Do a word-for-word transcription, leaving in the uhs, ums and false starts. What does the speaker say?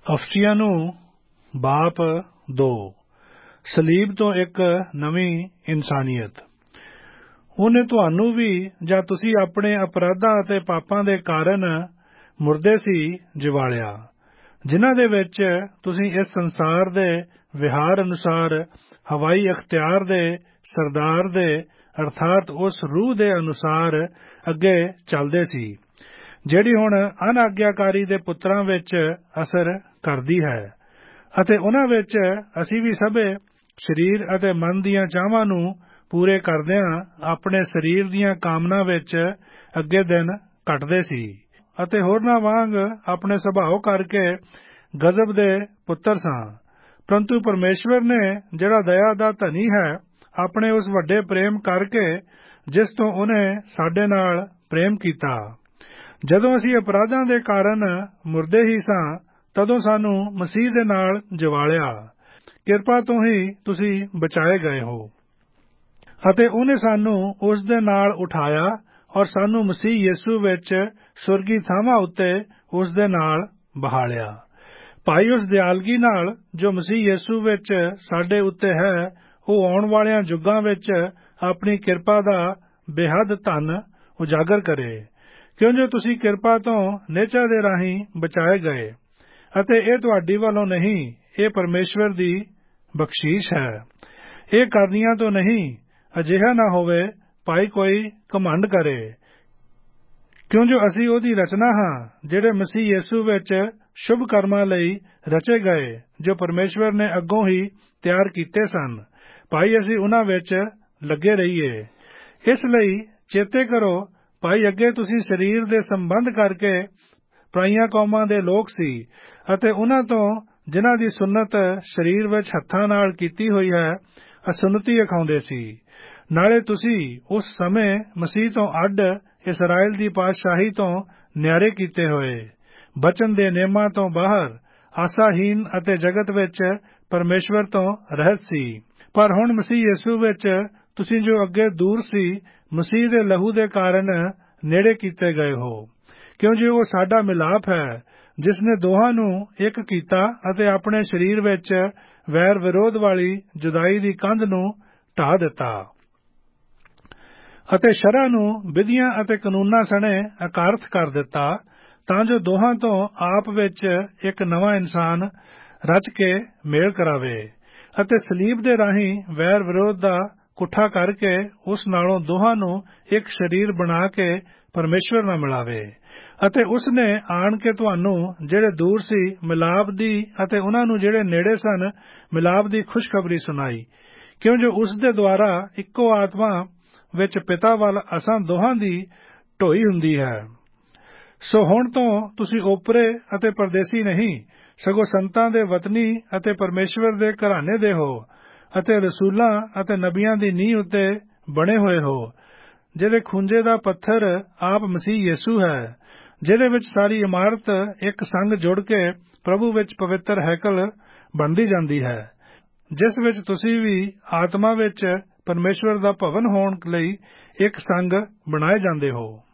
ਅਫਸੀਆਂ ਨੂੰ ਬਾਪ ਦੋ। ਸਲੀਬ ਤੋਂ ਇੱਕ ਨਵੀਂ ਇਨਸਾਨੀਅਤ। ਉਹਨੇ ਤੁਹਾਨੂੰ ਵੀ ਜਾਂ ਤੁਸੀਂ ਆਪਣੇ ਅਪਰਾਧਾਂ ਅਤੇ ਪਾਪਾਂ ਦੇ ਕਾਰਨ ਮੁਰਦੇ ਸੀ ਜਿਵਾਲਿਆ, ਜਿਨ੍ਹਾਂ ਦੇ ਵਿੱਚ ਤੁਸੀਂ ਇਸ ਸੰਸਾਰ ਦੇ ਵਿਹਾਰ ਅਨੁਸਾਰ ਹਵਾਈ ਅਖਤਿਆਰ ਦੇ ਸਰਦਾਰ ਦੇ ਅਰਥਾਤ ਉਸ ਰੂਹ ਦੇ ਅਨੁਸਾਰ ਅੱਗੇ ਚੱਲਦੇ ਸੀ, ਜਿਹੜੀ ਹੁਣ ਅਨਾਗਿਆਕਾਰੀ ਦੇ ਪੁੱਤਰਾਂ ਵਿੱਚ ਅਸਰ ਕਰਦੀ ਹੈ। ਅਤੇ ਉਹਨਾਂ ਵਿੱਚ ਅਸੀਂ ਵੀ ਸਭੇ ਸਰੀਰ ਅਤੇ ਮਨ ਦੀਆਂ ਚਾਹਾਂ ਨੂੰ ਪੂਰੇ ਕਰਦਿਆਂ ਆਪਣੇ ਸਰੀਰ ਦੀਆਂ ਕਾਮਨਾ ਵਿੱਚ ਅੱਗੇ ਦਿਨ ਕੱਟਦੇ ਸੀ ਅਤੇ ਹੋਰਨਾਂ ਵਾਂਗ ਆਪਣੇ ਸੁਭਾਅ ਕਰਕੇ ਗਜ਼ਬ ਦੇ ਪੁੱਤਰ ਸਾਂ। ਪਰੰਤੂ ਪਰਮੇਸ਼ਵਰ ਨੇ, ਜਿਹੜਾ ਦਇਆ ਦਾ ਧਨੀ ਹੈ, ਆਪਣੇ ਉਸ ਵੱਡੇ ਪ੍ਰੇਮ ਕਰਕੇ, ਜਿਸ ਤੋਂ ਉਹਨੇ ਸਾਡੇ ਨਾਲ ਪ੍ਰੇਮ ਕੀਤਾ, ਜਦੋਂ ਅਸੀਂ ਅਪਰਾਧਾਂ ਦੇ ਕਾਰਨ ਮੁਰਦੇ ਹੀ ਸਾਂ, ਤਦੋਂ ਸਾਨੂੰ ਮਸੀਹ ਦੇ ਨਾਲ ਜਿਵਾਲਿਆ। ਕਿਰਪਾ ਤੋਂ ਹੀ ਤੁਸੀਂ ਬਚਾਏ ਗਏ ਹੋ। ਅਤੇ ਉਹਨੇ ਸਾਨੂੰ ਉਸ ਦੇ ਨਾਲ ਉਠਾਇਆ ਔਰ ਸਾਨੂੰ ਮਸੀਹ ਯੇਸੂ ਵਿੱਚ ਸੁਰਗੀ ਥਾਵਾਂ ਉੱਤੇ ਉਸ ਦੇ ਨਾਲ ਬਹਾਲਿਆ। ਭਾਈ ਉਸ ਦਿਆਲਗੀ ਨਾਲ ਜੋ ਮਸੀਹ ਯੇਸੂ ਵਿੱਚ ਸਾਡੇ ਉੱਤੇ ਹੈ, ਉਹ ਆਉਣ ਵਾਲਿਆਂ ਯੁੱਗਾਂ ਵਿੱਚ ਆਪਣੀ ਕਿਰਪਾ ਦਾ ਬੇਹੱਦ ਧਨ ਉਜਾਗਰ ਕਰੇ, ਕਿਉਂ ਜੋ ਤੁਸੀਂ ਕਿਰਪਾ ਤੋਂ ਨਿਹਚਾ ਦੇ ਰਾਹੀਂ ਬਚਾਏ ਗਏ। ਅਤੇ ਇਹ ਤੁਹਾਡੀ ਵੱਲੋਂ ਨਹੀਂ, ਇਹ ਪਰਮੇਸ਼ਵਰ ਦੀ ਬਖਸ਼ੀਸ਼ ਹੈ। ਇਹ ਕਰਨੀਆਂ ਤੋਂ ਨਹੀਂ, ਅਜਿਹਾ ਨਾ ਹੋਵੇ ਭਾਈ ਕੋਈ ਘਮੰਡ ਕਰੇ, ਕਿਉਂ ਜੋ ਅਸੀਂ ਉਹਦੀ ਰਚਨਾ ਹਾਂ, ਜਿਹੜੇ ਮਸੀਹ ਯੇਸੂ ਵਿੱਚ ਸ਼ੁਭ ਕਰਮਾਂ ਲਈ ਰਚੇ ਗਏ, ਜੋ ਪਰਮੇਸ਼ਵਰ ਨੇ ਅੱਗੋਂ ਹੀ ਤਿਆਰ ਕੀਤੇ ਸਨ, ਭਾਈ ਅਸੀਂ ਉਹਨਾਂ ਵਿੱਚ ਲੱਗੇ ਰਹੀਏ। ਇਸ ਲਈ ਚੇਤੇ ਕਰੋ ਭਾਈ, ਅੱਗੇ ਤੁਸੀਂ ਸਰੀਰ ਦੇ ਸੰਬੰਧ ਕਰਕੇ ਪਰਾਈਆਂ ਕੌਮਾਂ ਦੇ ਲੋਕ ਸੀ ਅਤੇ ਉਹਨਾਂ ਤੋਂ, ਜਿਨ੍ਹਾਂ ਦੀ ਸੁੰਨਤ ਸਰੀਰ ਵਿੱਚ ਹੱਥਾਂ ਨਾਲ ਕੀਤੀ ਹੋਈ ਹੈ, ਅਸੁੰਨਤੀ ਅਖਾਉਂਦੇ ਸੀ। ਨਾਲੇ ਤੁਸੀਂ ਉਸ ਸਮੇਂ ਮਸੀਹ ਤੋਂ ਅੱਡ ਇਸਰਾਏਲ ਦੀ ਪਾਤਸ਼ਾਹੀ ਤੋਂ ਨਿਆਰੇ ਕੀਤੇ ਹੋਏ, ਬਚਨ ਦੇ ਨਿਯਮਾਂ ਤੋਂ ਬਾਹਰ, ਆਸਾਹੀਨ ਅਤੇ ਜਗਤ ਵਿੱਚ ਪਰਮੇਸ਼ਵਰ ਤੋਂ ਰਹਿਤ ਸੀ। ਪਰ ਹੁਣ ਮਸੀਹ ਯੇਸੂ ਵਿੱਚ ਤੁਸੀਂ ਜੋ ਅੱਗੇ ਦੂਰ ਸੀ, ਮਸੀਹ ਦੇ ਲਹੂ ਦੇ ਕਾਰਨ ਨੇੜੇ ਕੀਤੇ ਗਏ ਹੋ, ਕਿਉਂ ਜੋ ਉਹ ਸਾਡਾ ਮਿਲਾਪ ਹੈ, ਜਿਸ ਨੇ ਦੋਹਾਂ ਨੂੰ ਇੱਕ ਕੀਤਾ ਅਤੇ ਆਪਣੇ ਸਰੀਰ ਵਿੱਚ ਵੈਰ ਵਿਰੋਧ ਵਾਲੀ ਜੁਦਾਈ ਦੀ ਕੰਧ ਨੂੰ ਢਾਹ ਦਿੱਤਾ ਅਤੇ ਸ਼ਰ੍ਹਾ ਨੂੰ ਵਿਧੀਆਂ ਅਤੇ ਕਾਨੂੰਨਾਂ ਸਣੇ ਅਕਾਰਥ ਕਰ ਦਿੱਤਾ, ਤਾਂ ਜੋ ਦੋਹਾਂ ਤੋਂ ਆਪ ਵਿੱਚ ਇੱਕ ਨਵਾਂ ਇਨਸਾਨ ਰਚ ਕੇ ਮੇਲ ਕਰਾਵੇ ਅਤੇ ਸਲੀਬ ਦੇ ਰਾਹੀਂ ਵੈਰ ਵਿਰੋਧ ਦਾ ਕੁੱਠਾ ਕਰਕੇ ਉਸ ਨਾਲੋਂ ਦੋਹਾਂ ਨੂੰ ਇੱਕ ਸਰੀਰ ਬਣਾ ਕੇ ਪਰਮੇਸ਼ਵਰ ਨਾਲ ਮਿਲਾਵੇ। ਅਤੇ ਉਸ ਨੇ ਆਣ ਕੇ ਤੁਹਾਨੂੰ, ਜਿਹੜੇ ਦੂਰ ਸੀ, ਮਿਲਾਪ ਦੀ ਅਤੇ ਉਹਨਾਂ ਨੂੰ ਜਿਹੜੇ ਨੇੜੇ ਸਨ, ਮਿਲਾਪ ਦੀ ਖੁਸ਼ਖਬਰੀ ਸੁਣਾਈ, ਕਿਉਂ ਜੋ ਉਸ ਦੇ ਦੁਆਰਾ ਇੱਕੋ ਆਤਮਾ ਵਿੱਚ ਪਿਤਾ ਵੱਲ ਅਸਾਂ ਦੋਹਾਂ ਦੀ ਢੋਈ ਹੁੰਦੀ ਹੈ। ਸੋ ਹੁਣ ਤੋਂ ਤੁਸੀਂ ਓਪਰੇ ਅਤੇ ਪਰਦੇਸੀ ਨਹੀਂ, ਸਗੋਂ ਸੰਤਾਂ ਦੇ ਵਤਨੀ ਅਤੇ ਪਰਮੇਸ਼ਵਰ ਦੇ ਘਰਾਣੇ ਦੇ ਹੋ ਅਤੇ ਰਸੂਲਾਂ ਅਤੇ ਨਬੀਆਂ ਦੀ ਨੀਂਹ ਉੱਤੇ ਬਣੇ ਹੋਏ ਹੋ, ਜਿਹਦੇ ਖੂੰਜੇ ਦਾ ਪੱਥਰ ਆਪ ਮਸੀਹ ਯੇਸੂ ਹੈ, ਜਿਹਦੇ ਵਿੱਚ ਸਾਰੀ ਇਮਾਰਤ ਇੱਕ ਸੰਗ ਜੁੜ ਕੇ ਪ੍ਰਭੂ ਵਿੱਚ ਪਵਿੱਤਰ ਹੈਕਲ ਬਣਦੀ ਜਾਂਦੀ ਹੈ, ਜਿਸ ਵਿੱਚ ਤੁਸੀਂ ਵੀ ਆਤਮਾ ਵਿੱਚ ਪਰਮੇਸ਼ਵਰ ਦਾ ਭਵਨ ਹੋਣ ਲਈ ਇੱਕ ਸੰਗ ਬਣਾਏ ਜਾਂਦੇ ਹੋ।